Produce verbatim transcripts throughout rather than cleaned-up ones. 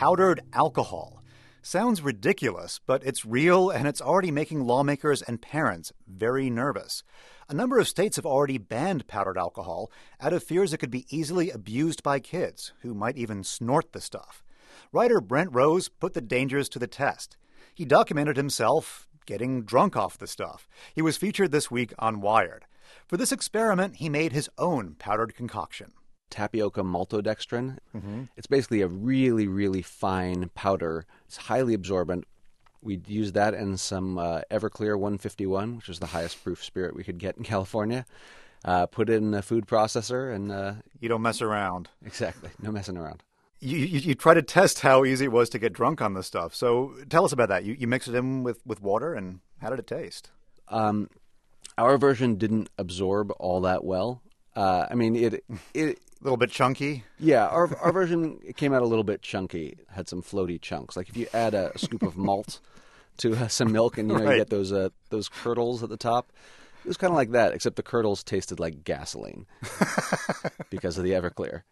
powdered alcohol. Sounds ridiculous, but it's real and it's already making lawmakers and parents very nervous. A number of states have already banned powdered alcohol out of fears it could be easily abused by kids, who might even snort the stuff. Writer Brent Rose put the dangers to the test. He documented himself getting drunk off the stuff. He was featured this week on Wired. For this experiment, he made his own powdered concoction. Tapioca maltodextrin. Mm-hmm. It's basically a really, really fine powder. It's highly absorbent. We'd use that and some uh, Everclear one fifty-one, which is the highest proof spirit we could get in California. Uh, put it in a food processor and... Uh, you don't mess around. Exactly. No messing around. You, you, you try to test how easy it was to get drunk on this stuff. So tell us about that. You, you mixed it in with, with water, and how did it taste? Um, our version didn't absorb all that well. Uh, I mean, it... it a little bit chunky? Yeah, our our version it came out a little bit chunky. It had some floaty chunks. Like if you add a, a scoop of malt to uh, some milk and you know right. you get those uh, those curdles at the top. It was kind of like that, except the curdles tasted like gasoline because of the Everclear.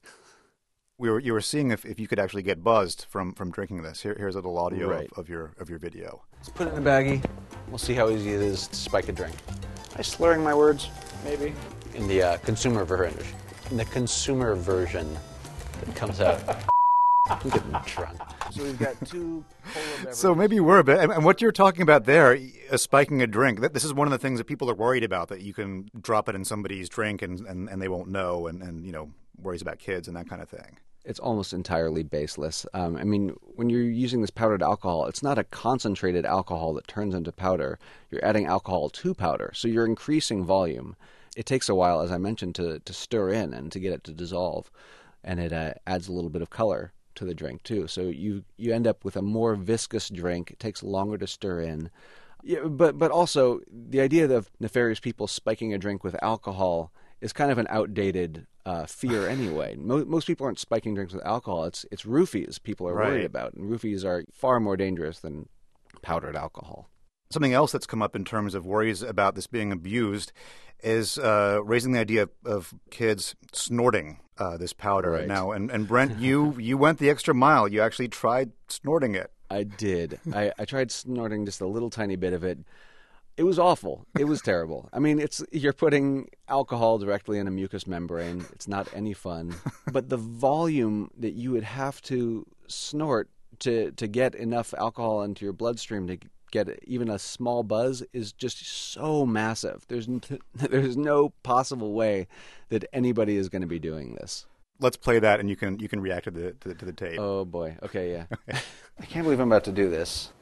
We were you were seeing if, if you could actually get buzzed from, from drinking this. Here, here's a little audio right. of, of your of your video. Let's put it in a baggie. We'll see how easy it is to spike a drink. Am I slurring my words? Maybe. In the uh, consumer version. In the consumer version that comes out. I'm getting drunk. So we've got two polar beverages. So maybe you were a bit. And what you're talking about there, uh, spiking a drink, this is one of the things that people are worried about, that you can drop it in somebody's drink and, and, and they won't know, and, and, you know, worries about kids and that kind of thing. It's almost entirely baseless. Um, I mean, when you're using this powdered alcohol, it's not a concentrated alcohol that turns into powder. You're adding alcohol to powder, so you're increasing volume. It takes a while, as I mentioned, to, to stir in and to get it to dissolve, and it uh, adds a little bit of color to the drink too. So you you end up with a more viscous drink. It takes longer to stir in. Yeah, but but also the idea of nefarious people spiking a drink with alcohol is kind of an outdated uh, fear anyway. Most, most people aren't spiking drinks with alcohol. It's it's roofies people are right. worried about, and roofies are far more dangerous than powdered alcohol. Something else that's come up in terms of worries about this being abused is uh, raising the idea of, of kids snorting uh, this powder. Right. Now, and, and Brent, you you went the extra mile. You actually tried snorting it. I did. I, I tried snorting just a little tiny bit of it. It was awful. It was terrible. I mean, it's you're putting alcohol directly in a mucous membrane. It's not any fun. But the volume that you would have to snort to, to get enough alcohol into your bloodstream to get even a small buzz is just so massive. There's n- there's no possible way that anybody is going to be doing this. Let's play that, and you can you can react to the to, to the tape. Oh boy. Okay, yeah. I can't believe I'm about to do this.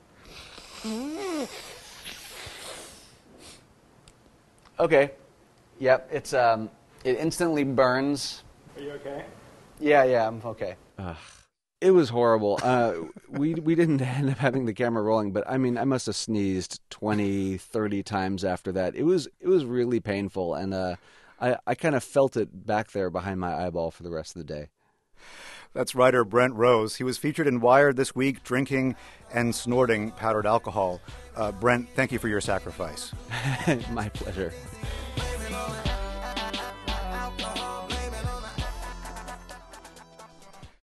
Okay. Yep. It's um. It instantly burns. Are you okay? Yeah. Yeah. I'm okay. Ugh. It was horrible. Uh, we we didn't end up having the camera rolling, but I mean, I must have sneezed twenty, thirty times after that. It was it was really painful, and uh, I, I kind of felt it back there behind my eyeball for the rest of the day. That's writer Brent Rose. He was featured in Wired this week, drinking and snorting powdered alcohol. Uh, Brent, thank you for your sacrifice. My pleasure.